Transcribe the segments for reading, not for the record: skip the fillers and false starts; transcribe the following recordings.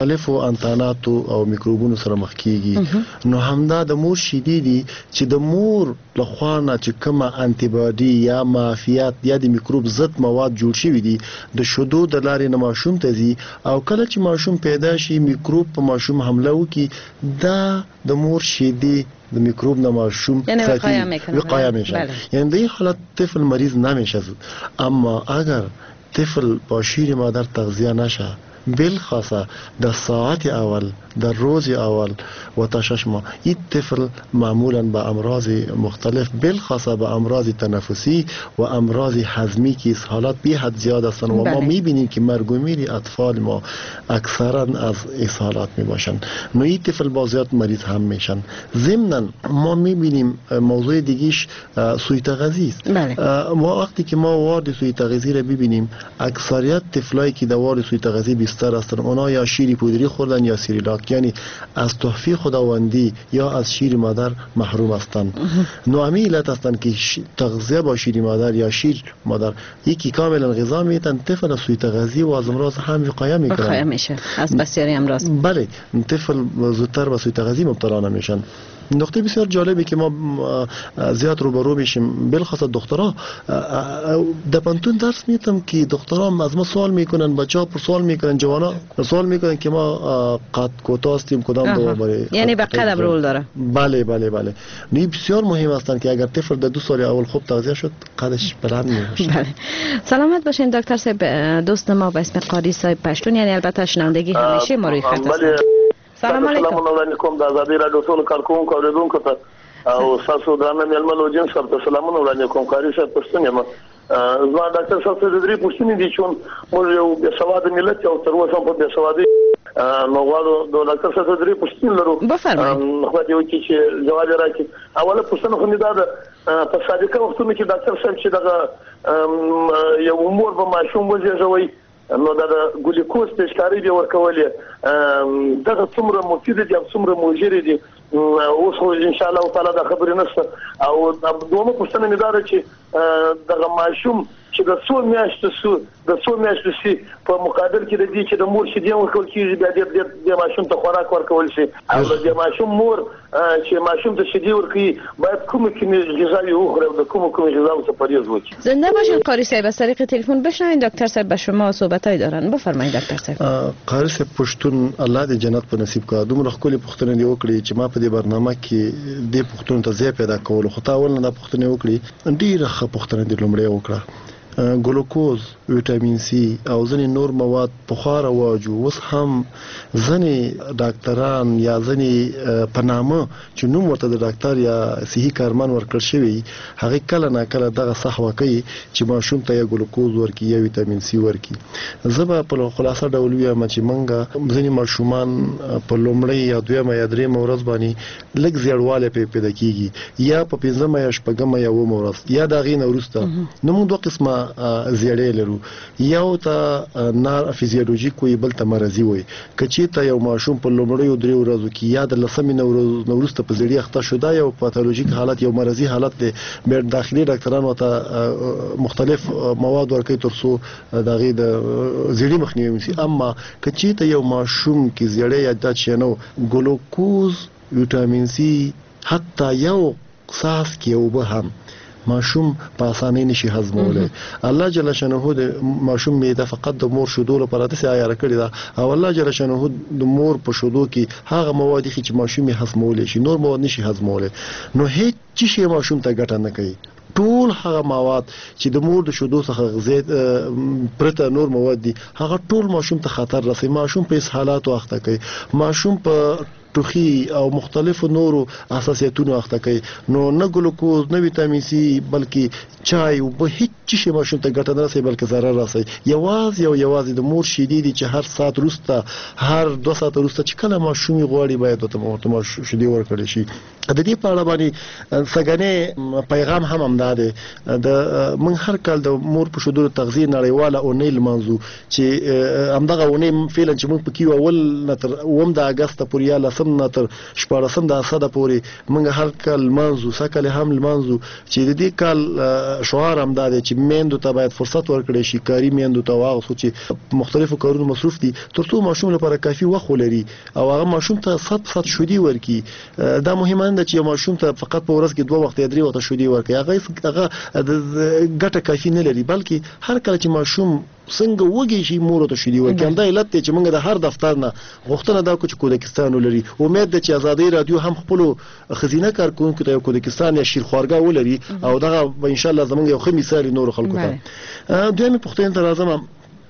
مختلفو انتاناتو او میکروبونو سره مخ کیږي نو همدا د مور شیدې دي چې د مور لخوا نه چې کومه انټي باډي یا معافیت یا د میکروب ضد مواد جوړ شوي دي د شیدو د لارې نه ماشوم ته ځي او کله چې ماشوم پیدا شي میکروب په ماشوم حمله وکړي دا د مور شیدې د میکروب نه ماشوم وقایه میشه یعنی در این حالت طفل مریض نمیشه اما اگر طفل با شیر مادر تغذیه نشه بالخاصه در ساعت اول در روز اول و تا 6 ماه این طفل معمولا به امراض مختلف بالخاصه به امراض تنفسی و امراض هضمی که از حالات بی حد زیاد هستند و ما میبینیم که مرگ و میر اطفال ما اکثرا از اسهالات میباشند نو این طفل با زیاد مریض هم میشن ضمن ما میبینیم موضوع دیگیش سوی تغذیه است وقتی که ما وارد سوی تغذیه را ببینیم اکثریت طفلایی که در وارد سوی تغذیه بیشتر هستند اونا یا شیر پودری خوردن یا سیریلاک یعنی از تحفه خداوندی یا از شیر مادر محروم هستند نو همین علت هستند که تغذیه با شیر مادر یا شیر مادر یکی کاملا غذا میتن طفل از سوی تغذیه و از امراض هم وقایه میشه از بسیاری امراض بله طفل زودتر به سوی تغذیه مبتلا نمیشن نقطه بسیار جالبی که ما زیاد روبرو میشیم بالخاص دخترها در پانتون درس میتم که دخترها از ما سوال میکنن بچه‌ها پر سوال میکنن جوانا سوال میکنن که ما قد کوتاه هستیم کدام دوا برای یعنی به قدم رول داره بله نی بسیار مهم هستند که اگر طفل در 2 سال اول خوب تغذیه شد قدش بلند میشه بله سلامت باشین دکتر صاحب دوست ما به اسم قاری صاحب پشتون یعنی البته شنوندگی همیشه ما روی خط است سلام علیکم د آزادی رادیو ټول کارکونکو اوریدونکو ته او تاسو درنه ململ وجن سره سلامونه وړاندې کوم کاری صاحب پښتون یم زما ډاکټر صاحب د درې پښتني دي چې موږ یو بې سواد ملت او تر اوسه په بې سوادي نو غواړو د ډاکټر صاحب د درې پښتني لرو خو دا یو چې جواب راکړي اوله پښتنه خو نه ده په صادقه وختونو کې ډاکټر صاحب چې دغه یو امور به ماشوم وځي نو دا ګلوکوز پیشکاری دی ورکولې دغه څومره مفید دي او څومره مؤثر دي اوس خو ان شاء الله تعالی دا خبرې نشته او دومره پوښتنه مې ده چې دغه ماشوم چې د څو میاشتو سي په مقابل کې د دې چې د مور شیدې ورکول کیږي بیا د ماشوم ته خوراک ورکول شي او د ماشوم مور چې ماشوم ته شیدې ورکوي باید کومه غذایی وخوره او د کومه غذا څخه پرهیز وکړي. زنده باشین قاری صاحب از طریق تلفن بشنوین دکتر صاحب به شما صحبتای دارن بفرمایید دکتر صاحب. قاری صاحب پښتون الله دې جنت په نصیب کړه دومره خپل پښتون دی وکړي چې ما په دې برنامه کې دې پښتون ته ځای پیدا کول خو تا ول نه پښتون وکړي ډیره ښه پښتون دې لومړی وکړه ګلوکوز ویټامین سی او ځینې نور مواد په خار واجو اوس هم ځینې ډاکټران یا ځینې په نامه چې نوم ورته د ډاکټر یا صحي کارمن ورکړل شوی هغه کله نه کله دغه صحوه کوي چې ماشوم ته یا ګلوکوز ورکړي یا ویټامین سی ورکړي زه به په خلاصه ډول وایم چې موږ ځینې ماشومان په لومړی یا دویمه یا درېیمه ورځ باندې لږ زیړوالی پیدا کیږي یا په پنځمه یا شپږمه یا اوومه ورځ یا د هغې نه وروسته نو موږ دوه قسمه زیړې لرو یو ته نار فزیولوژیک وي بل ته مرضي وي کچې ته یو ماشوم په لومړیو 3 ورځو کې یا د لسمې نه وروسته په زیړې اخته شو دا یو پاتولوژیک حالت یو مرضي حالت دی بیا داخلي ډاکټرانو ته مختلف مواد ورکوي ترڅو دغه د زیړې مخنیوي وشي اما کچې ته یو ماشوم کې زیړې یا د چینو ګلوکوز ویټامین سی حتی یو ساس کې وبه هم ماشوم په اسانۍ نشي هضمولای الله جل شانه د ماشوم میده فقط د مور شودو لپاره د سیاره کړی دا او الله جل شانه د مور په شودو کې هغه مواد چې ماشوم یې هضمولای شي نور مواد نشي هضمولای نو هیڅ شي ماشوم ته ګټه نه کوي ټول هغه مواد چې د مور د شودو څخه غذا پرته نور مواد دي هغه ټول ماشوم ته خطر رسي ماشوم په اسهالات واخته کوي ماشوم په ټوخي او مختلفو نورو اساسیتونو اخته کوي نو نه ګلوکوز نه ویټامین سی بلکې چای او به هیڅ شي ماشوم ته ګټه نه رسي بلکې ضرر رسي یوازې د مور شیدې دي چې هر ساعت وروسته هر 2 ساعت وروسته چې کله ماشوم غواړي باید ته شیدې ورکړي شي د دې په اړه باندې څنګه پیغام هم ده د من هر کال د مور په شودو تغذیه نړیواله او نیل منځو چې همدغه ونې فعلا چې موږ پکې اول نتر اوم د اگست پورې یا 14 نه تر 14 د اساده پورې موږ هر کال منځو سکل هم منځو چې د دې کال شعار هم دا دی چې میندو ته باید فرصت ورکړي شي، کاری میندو ته واغ چې مختلفو کارونو مصروف دي ترڅو ماشوم لپاره کافي وخت ولري او هغه ماشوم ته 100% شودي ورکي. دا مهمه ده چې ماشوم ته فقط په ورځ کې 2 وخت یا 3 وخت شودي ورکي، هغه ګټه کافي نه لري، بلکې هر کله چې ماشوم څنګه وږي شي مور ته شودي ورکي. همدا علت دی چې موږ د هر دفتر نه غوښتنه دا کوو چې کودکستان ولري. امید ده چې آزادۍ رادیو هم خپل خزینه کارکونکو ته کودکستان یا شیرخوارګا ولري او دغه ان شاء الله زموږ یو ښه مثال نور خلکو ته. دویمه پوښتنه ته راځم،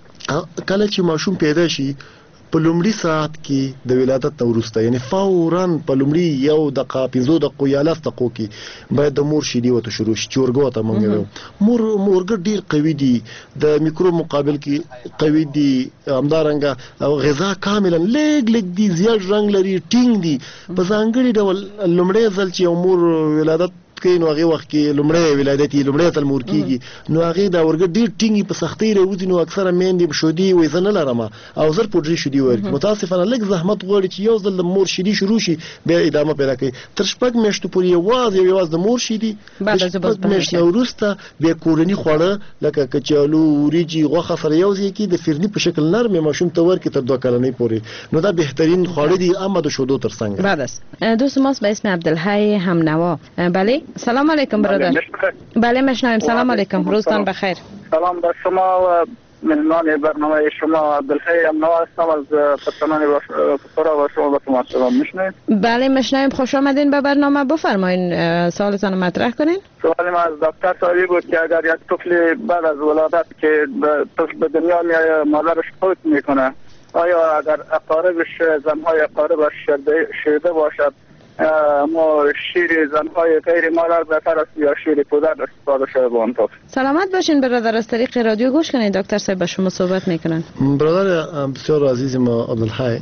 کله چې ماشوم پیدا شي په لومړي ساعت کې د ولادت وروسته یعنی فوراً په لومړي یو دقیقه 15 دقیقو یا 10 دقیقو کې باید د مور شیدې وته شروع شي، چورګو ته مونږ مورګ ډیر قوي دي، د میکروب مقابل کې قوي دي، همدارنګه غذا کاملا لګ دي، زیات رنگ لري، ټینګ دي. په ځانګړي ډول لومړی ځل چې مور ولادت کوي نو هغه وخت کې لومړی ولادتي لومړی تل مور کیږي نو هغه دا ورګ ډیر ټینګي په سختۍ راوځي، نو اکثره میندې شودي وې زنه لرمه او زر پوډري شودي ورکي. متاسفانه لږ زحمت غواړي چې یو ځل مور شیدي شروع شي بیا ادامه پیدا کوي. تر شپږ میاشتو پورې یوازې د مور شیدي بعد از شپږ میاشتو وروسته بیا کورني خواړه لکه کچالو، وریجې، غوښه سره یو ځای کې د فرني په شکل نرم ماشوم ته ورکي تر 2 کلنۍ پورې، نو دا بهترین خواړه دي اما د شودو ترڅنګ. بعد از دوست ماست به اسم عبدالحی همنوا. بله سلام علیکم برادر. بله میشنویم. سلام علیکم، روزتان بخیر. سلام بر شما و مهمان برنامه شما عبدالحی همنوا هستم از پتران فسرا و شما با سلام میشنوید. بله میشنویم، خوش آمدین به برنامه. بفرمایین سوالتان مطرح کنین. سوال ما از دکتر سوالی بود که اگر یک طفل بعد از ولادت که طفل به دنیا میاد مادرش فوت میکنه، آیا اگر اقاربش زنهای اقاربش شیرده باشد ما شیر زنهای غیر مادر بهتر است یا شیر پدر استفاده شده با اون طفل؟ سلامت باشین برادر، از طریق رادیو گوش کنید دکتر صاحب با شما صحبت میکنن. برادر بسیار عزیز ما عبدالحی،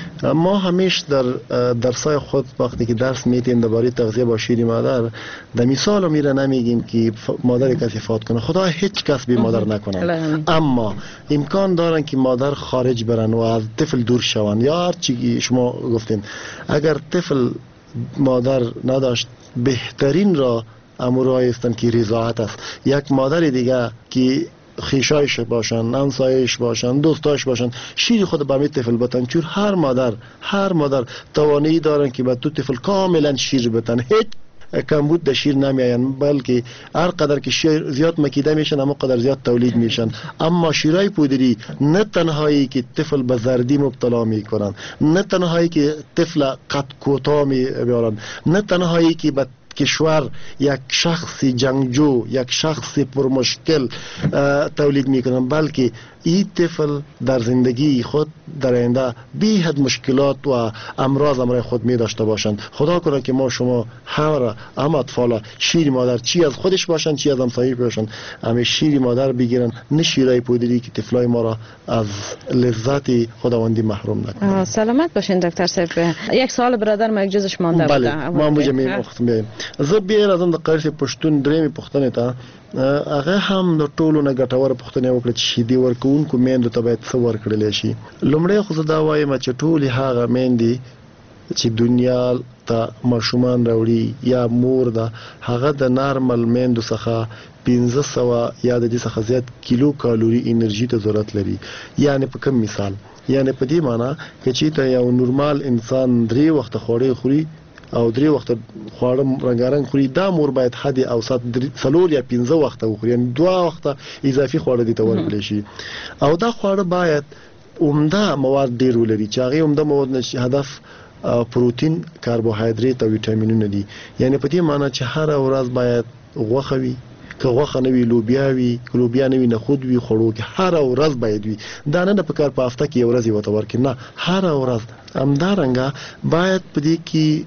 ما همیشه در درسای خود وقتی که درس میدیم درباره تغذیه با شیر مادر در مثال میره نمیگیم که مادر کسی فوت کنه، خدا هیچ کس به مادر نکنه، اما امکان دارن که مادر خارج برن و از طفل دور شون یا هر چی شما گفتین. اگر طفل مادر نداشت بهترین را امورای هستند که رضاعت است. یک مادر دیگه که خیشایش باشن، همسایش باشن، دوستاش باشن، شیر خود به می طفل بتن، چون هر مادر توانایی دارن که به تو طفل کاملا شیر بتن، هیچ کمبود در شیر نمیاین، بلکه هر قدر که شیر زیاد مکیده میشن اما قدر زیاد تولید میشن. اما شیرای پودری نه تنهایی که طفل به زردی مبتلا میکنن، نه تنهایی که طفل قد کوتاه میبرن، نه تنهایی که به کشور یک شخص جنگجو، یک شخص پرمشکل تولید میکنن، بلکه این طفل در زندگی خود در آینده بی حد مشکلات و امراض امرای خود می داشته باشند. خدا کنه که ما شما هم اطفال شیر مادر چی از خودش باشن چی از همسایه باشن همه شیر مادر بگیرن، نه شیرای پودری که طفلای ما را از لذت خداوندی محروم نکنه. سلامت باشین دکتر صاحب. یک سوال برادر ما یک جزش مانده بود. بله ما مجمع وخت می زه بیر ازم د قرص پښتون درېمې پښتنې ته هغه هم د ټولو نه ګټور پښتنې وکړه چې شیدې ورکوونکو میندو ته باید څه ورکړلی شي. لومړی خو زه دا وایم چې ټولې هغه میندې چې دنیا ته ماشومان راوړي یا مور ده هغه د نارمل میندو څخه 1500 یا د دې څخه زیات کیلو کالوري انرژي ته ضرورت لري. یعنی په کوم مثال، یعنی په دې معنی چې چې ته یو نورمال انسان 3 وخت خوړې خوري او 3 وخت خواړه رنگارنګ خوري، دا مور باید حد اوسط 3 یا 15 وخت وخوري، یعنی 2 وخت اضافي خواړه دي ته ورکړي شي. او دا خواړه باید عمده مواد ډیر ولري چې هغه عمده مواد نشي هدف پروتین، کاربوهایدریت او ویټامینونه دي. یعنی په دې معنی چې هر ورځ باید غوښه وي، که غوښه نه وي لوبیا وي، که لوبیا نه وي نخود وي، خوړو کې هر ورځ باید وي. دا نه په کار په هفته کې یو ورځ وته ورکړي، نه هر ورځ. همدارنګه باید په دې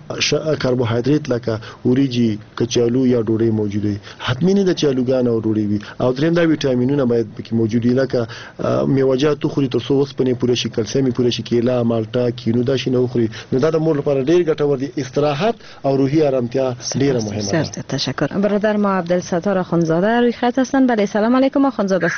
کې کاربوهایدریت لکه وریجې، کچالو یا ډوډۍ موجود وي. حتمی نه د چالوګان او ډوډۍ وي. او دریم دا ویټامینونه باید پکې موجود وي لکه میوه‌جات خوري تر څو اوسپنې پوره شي، کلسیم پوره شي، کیله، مالټا، کینو دا شي نه خوري. نو دا د مور لپاره ډیر ګټور دي. استراحت او روحي آرامتیا ډیره مهمه ده. تشکر. برادر ما عبدالستار اخوندزاده روی خط هستن. بله سلام علیکم اخوندزاده صاحب.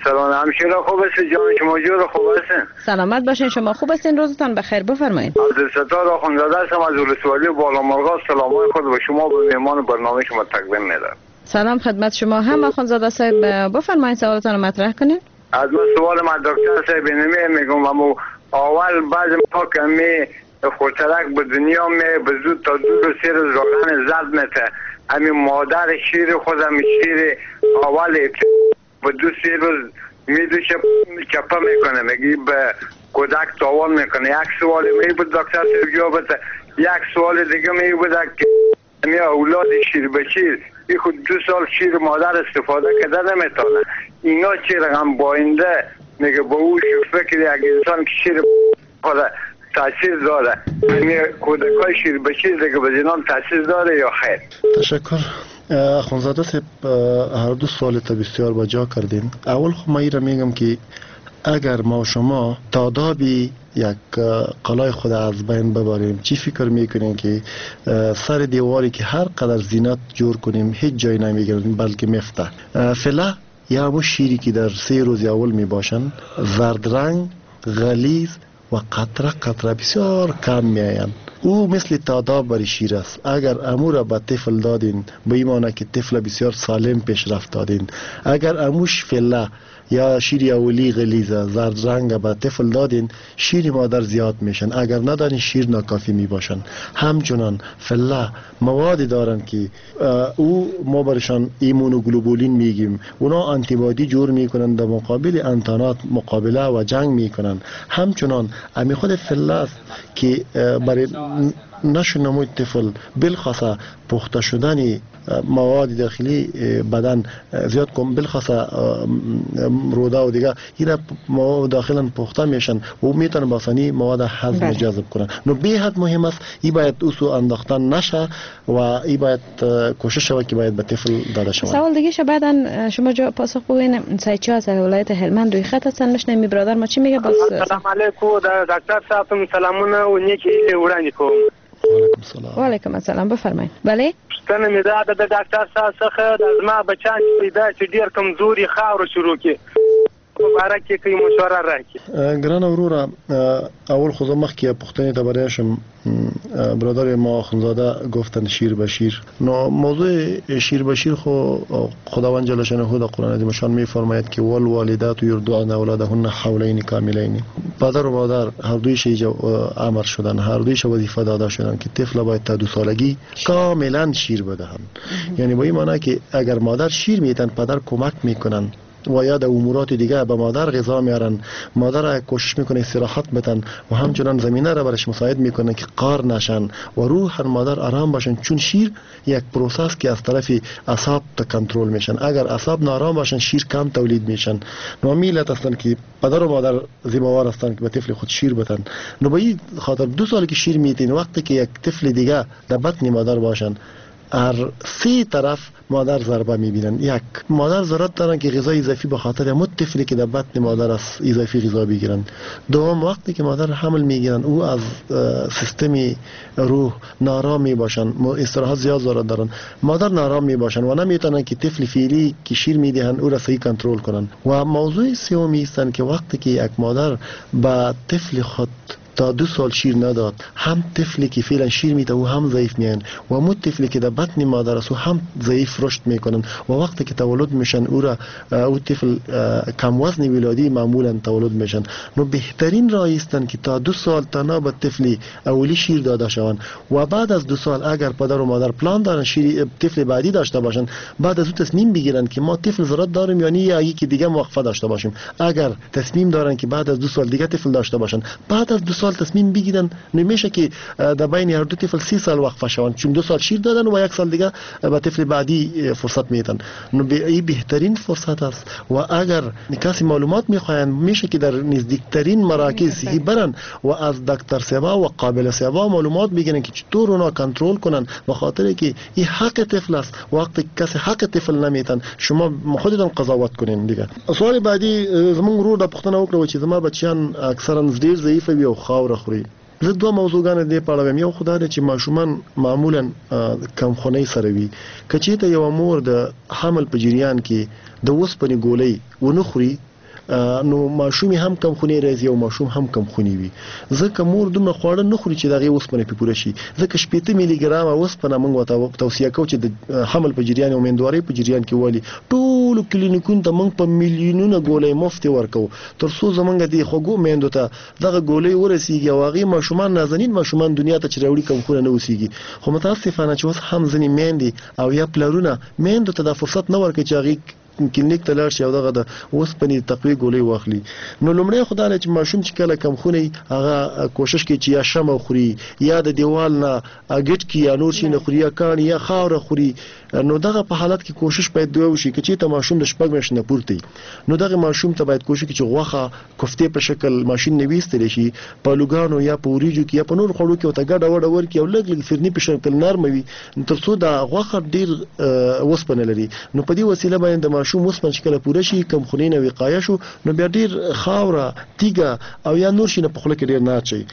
سلام همشیره خوب است جان شما جور خوب هستین سلامت باشین شما خوب هستین روزتان بخیر بفرمایید عبدالستار آخوندزاده هستم از ولسوالی بالامرغ سلامای خود به شما به مهمان برنامه شما تقدیم میدم سلام خدمت شما هم آخوندزاده صاحب بفرمایید سوالتان رو مطرح کنید از من سوال ما دکتر صاحب میگم اما اول بعض ما کمی خورترک به دنیا می به زود تا 2 3 روز روغن زرد میته امی مادر شیر خودم شیر اول به 2 3 روز میدوشه چپا میکنه میگی به کودک تاوان میکنه یک سوال می بود دکتر صاحب جواب بده یک سوال دیگه می بود که امی اولاد شیر به شیر ای خود 2 سال شیر مادر استفاده کرده نمیتونه اینا چی رقم باینده میگه با او فکر یک انسان که شیر خود تاثیر داره یعنی کودکای شیر به شیر دیگه به زنان تاثیر داره یا خیر تشکر اخوانزاده صاحب هر دو سوالت بسیار با جا کردین اول خب ما ایره میگم که اگر ما شما تادابی یک قلای خود از بین ببریم چی فکر میکنیم که سر دیواری که هر قدر زینت جور کنیم هیچ جای نمیگیریم بلکه میفته فعلا یا همون شیری که در 3 روز اول میباشن زرد رنگ غلیظ و قطره قطره بسیار کم میاین او مثل تاداب بر شیر است اگر امو را به طفل دادین به ایمانه که طفل بسیار سالم پیشرفت دادین اگر اموش فعلا یا شیر اولی غلیظه زرد رنگ به طفل دادین شیر مادر زیاد میشن اگر ندادین شیر ناکافی میباشن همچنان فعلا موادی دارن که او ما برشان ایمونوگلوبولین میگیم اونا آنتیبادی جور میکنن در مقابل انتانات مقابله و جنگ میکنن همچنان امی خود فعلا است که برای نشو نموی طفل بالخاصه پخته شدن مواد داخلی بدن زیاد کن بالخاصه روده و دیگه اینا مواد داخلا پخته میشن و میتونن باسانی مواد هضم جذب کنن نو به حد مهم است ای باید اوسو انداختن نشه و ای باید کوشش شود که باید به طفل داده شود سوال دیگه شه بعدن شما جا پاسخ بگوین سایچی از ولایت هلمند روی خط هستن نشنمی برادر ما چی میگه باز سلام علیکم دکتر صاحب سلامونه و نیکی وړاندې کوم وعلیکم السلام و علیکم السلام بفرمایید بله ستنه می ده د ډاکټر صاحب څخه د زما بچان چې پیدا چې ډیر کمزوري خاور شروع کی مبارک کی مشوره راکړي ګران وروره اول خو مخکې پښتنې ته برایشم برادر ما اخوندزاده گفتن شیر به شیر نو موضوع شیر به شیر خو خداوند جل شانه در قرآن عظیم شان میفرماید که والوالدات یرضعن اولادهن حولین کاملین پدر و مادر هر دویش امر شدن هر دویش وظیفه داده شدن که طفل باید تا 2 سالگی کاملا شیر بدهند یعنی با این معنی که اگر مادر شیر میدن پدر کمک میکنن و یا در امورات دیگه به مادر غذا میارن مادر کوشش میکنه استراحت بدن و همچنان زمینه را برش مساعد میکنه که قار نشن و روح مادر آرام باشن چون شیر یک پروسس که از طرف اعصاب تا کنترل میشن اگر اعصاب نارام باشن شیر کم تولید میشن نو میلت هستن که پدر و مادر ذمہوار هستن که به طفل خود شیر بدن نو به این خاطر 2 سال که شیر میدین وقتی که یک طفل دیگه در بطن مادر باشن هر 3 طرف مادر ضربه میبینن یک مادر ضرورت دارن که غذای اضافی به خاطر همون طفلی که در بطن مادر است اضافی غذا بگیرن دوم وقتی که مادر حمل میگیرن او از سیستم روح نارام میباشن استراحت زیاد ضرورت دارن مادر نارام میباشن و نمیتونن که طفل فعلی که شیر میدهن او را صحیح کنترل کنن و موضوع سومی است که وقتی که یک مادر با طفل خود تا 2 سال شیر نداد هم طفلی که فعلا شیر میده و هم ضعیف میان و هم طفلی که در بطن مادر است و هم ضعیف رشد میکنن و وقتی که تولد میشن او طفل کم وزن ولادی معمولا تولد میشن نو بهترین راه است که تا 2 سال تا به طفلی اولی شیر داده شوند و بعد از 2 سال اگر پدر و مادر پلان دارن شیر طفل بعدی داشته باشن بعد از او تصمیم بگیرن که ما طفل ضرورت داریم یعنی یکی دیگه موقفه داشته باشیم اگر تصمیم دارن که بعد از 2 سال دیگه طفل داشته باشن بعد از 2 سال تصمیم بگیرن نمیشه که در بین هر دو طفل 30 سال وقفه شوند چون 2 سال شیر دادن و 1 سال دیگه به طفل بعدی فرصت میدن این بهترین فرصت است و اگر کسی معلومات میخواین میشه که در نزدیکترین مراکز برن و از دکتر سبا و قابل سبا معلومات بگیرن که چطور اونا کنترل کنن به خاطر که این حق طفل است وقتی کسی حق طفل نمیتن شما خودتون قضاوت کنین دیگه سوال بعدی زمون رو د پښتنه وکړو چې زما بچیان اکثرا ډیر ضعیف وي او خاور خوري زه 2 موضوعګان دې په اړه ویم یو خدای چې ماشومان معمولا کم خونی سره وي کچې ته یو مور د حمل په جریان کې د وسپنې ګولۍ ونه خوري نو ماشوم هم کم خوني راځي او ماشوم هم کم خوني وي ځکه مور دومره خواړه نه خوري چې دغه اوسپنه په پوره شي ځکه 80 ملي ګرام اوسپنه موږ ته توصيه کوو چې د حمل په جریان او مندواري په جریان کې والی ټول کلینیکونو ته موږ په میلیونونو ګولۍ مفت ورکو تر څو زمونږ د خوګو میندو ته دغه ګولۍ ورسیږي او هغه ماشومان نازنین ماشومان دنیا ته چروړي کم خونه نه وسیږي خو متاسفانه چې اوس هم ځنی میندې او یا پلرونه میندو ته د فرصت نه ورکړي چې هغه کلینیک ته لاړ شي او دغه د اوسپنې تقوی ګولۍ واخلي نو لومړی خدای چې ماشوم چې کله کم خوني هغه کوشش کوي چې یا شمه خوري یا د دیوال نه اګټ کی یا نور شي نه خوري یا کان یا خاور خوري نو دغه په حالت کې کوشش باید دوی وشي چې ته ماشوم د شپږ میاشتې نه پورته نو دغه ماشوم ته باید کوشش وکړي چې غوخه کوفته په شکل ماشين نه ویستل شي په لوګانو یا په وریجو کې یا په نور خړو کې او ته ګډه وړه ورکی او لګ لګ فرني په شکل نرم وي تر څو د غوخه ډیر وسپنه لري نو په دې وسیله باندې ماشوم وسپنه چې کله پوره شي کم خونینه وقایه شو نو بیا ډیر خاوره تیګه او یا نور شي نه په خله کې ډیر نه اچي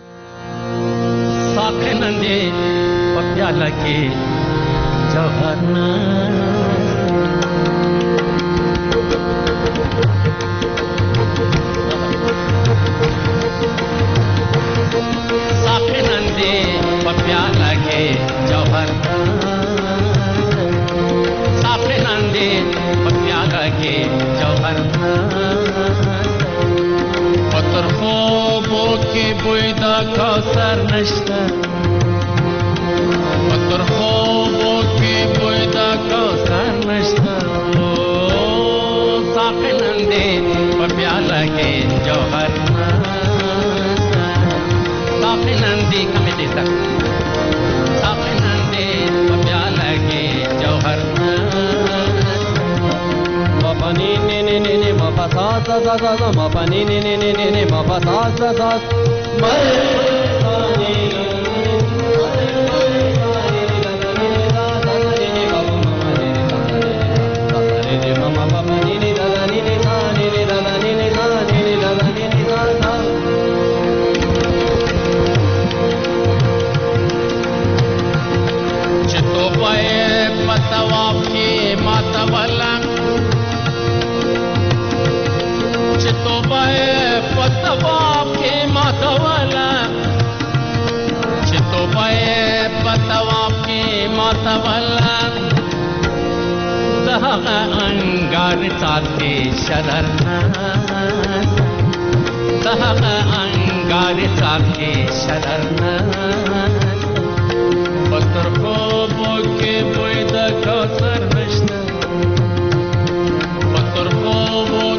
साखनंदे पप्याला के जवाना साखनंदे पप्याला के जवाना साखनंदे पप्याला के जवाना पत्थर خوبو کې بوی دا کوثر نشته پتر خوبو کې بوی دا کوثر نشته ساقنن دې په پیاله کې جوهر ساقنن دې کمه دې ساقنن دې په پیاله کې جوهر مپانی نی نی نی نی مپتا تا تا تا مپانی نی نی نی نی مپتا تا تا مپانی چتو پائے پتواب کی ماتولا چتو پائے پتواب کی ماتولا چتو پائے پتواب کی ماتولا دہا انگار ساتھی شررنا دہا انگار ساتھی شررنا پتر خوبو کے بوی دا کوثر نشتا پتر خوبو